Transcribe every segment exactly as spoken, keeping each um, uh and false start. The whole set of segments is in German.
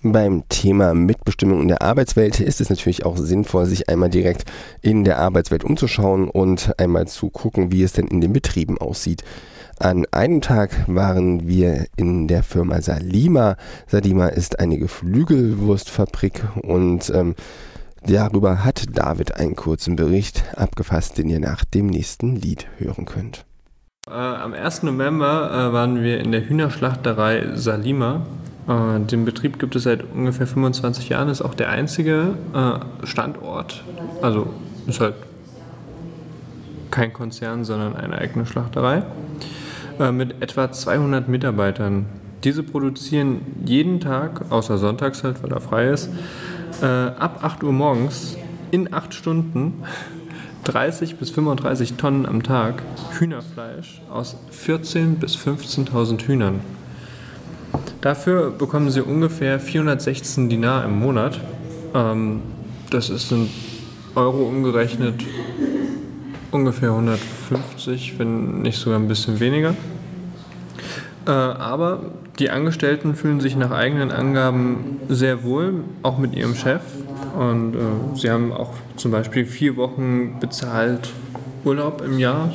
Beim Thema Mitbestimmung in der Arbeitswelt ist es natürlich auch sinnvoll, sich einmal direkt in der Arbeitswelt umzuschauen und einmal zu gucken, wie es denn in den Betrieben aussieht. An einem Tag waren wir in der Firma Salima. Salima ist eine Geflügelwurstfabrik und ähm, darüber hat David einen kurzen Bericht abgefasst, den ihr nach dem nächsten Lied hören könnt. Äh, am ersten November äh, waren wir in der Hühnerschlachterei Salima. Äh, den Betrieb gibt es seit ungefähr fünfundzwanzig Jahren, ist auch der einzige äh, Standort. Also ist halt kein Konzern, sondern eine eigene Schlachterei äh, mit etwa zweihundert Mitarbeitern. Diese produzieren jeden Tag, außer sonntags halt, weil er frei ist, äh, ab acht Uhr morgens in acht Stunden dreißig bis fünfunddreißig Tonnen am Tag Hühnerfleisch aus vierzehntausend bis fünfzehntausend Hühnern. Dafür bekommen sie ungefähr vierhundertsechzehn Dinar im Monat. Ähm, das ist in Euro umgerechnet ungefähr hundertfünfzig, wenn nicht sogar ein bisschen weniger. Äh, aber die Angestellten fühlen sich nach eigenen Angaben sehr wohl, auch mit ihrem Chef. Und äh, sie haben auch zum Beispiel vier Wochen bezahlt Urlaub im Jahr.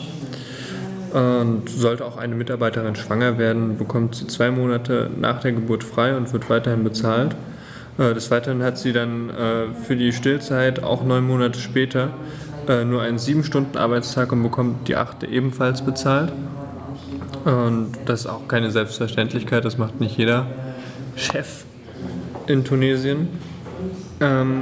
Und sollte auch eine Mitarbeiterin schwanger werden, bekommt sie zwei Monate nach der Geburt frei und wird weiterhin bezahlt. Äh, des Weiteren hat sie dann äh, für die Stillzeit auch neun Monate später äh, nur einen sieben Stunden Arbeitstag und bekommt die achte ebenfalls bezahlt. Und das ist auch keine Selbstverständlichkeit, das macht nicht jeder Chef in Tunesien. Ähm,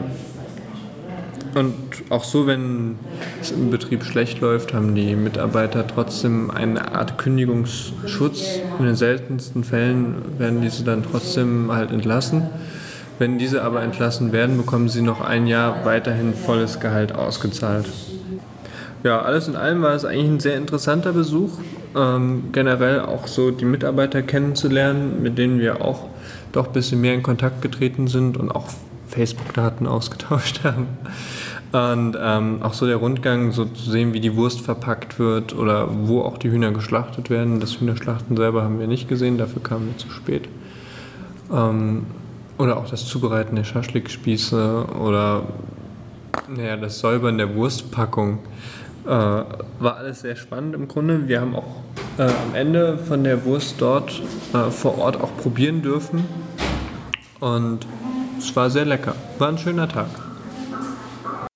und auch so, wenn es im Betrieb schlecht läuft, haben die Mitarbeiter trotzdem eine Art Kündigungsschutz. In den seltensten Fällen werden diese dann trotzdem halt entlassen. Wenn diese aber entlassen werden, bekommen sie noch ein Jahr weiterhin volles Gehalt ausgezahlt. Ja, alles in allem war es eigentlich ein sehr interessanter Besuch. Ähm, generell auch so die Mitarbeiter kennenzulernen, mit denen wir auch doch ein bisschen mehr in Kontakt getreten sind und auch Facebook-Daten ausgetauscht haben. Und ähm, auch so der Rundgang, so zu sehen, wie die Wurst verpackt wird oder wo auch die Hühner geschlachtet werden. Das Hühnerschlachten selber haben wir nicht gesehen, dafür kamen wir zu spät. Ähm, oder auch das Zubereiten der Schaschlikspieße oder naja, das Säubern der Wurstpackung. Äh, war alles sehr spannend im Grunde. Wir haben auch äh, am Ende von der Wurst dort äh, vor Ort auch probieren dürfen. Und es war sehr lecker. War ein schöner Tag.